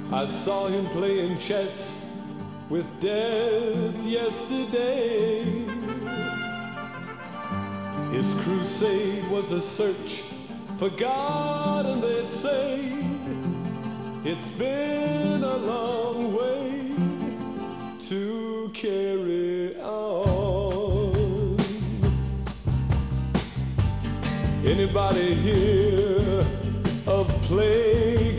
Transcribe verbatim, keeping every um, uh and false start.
I saw him playing chess with death yesterday. His crusade was a search for God, and they say it's been a long way to carry on. Anybody hear of play?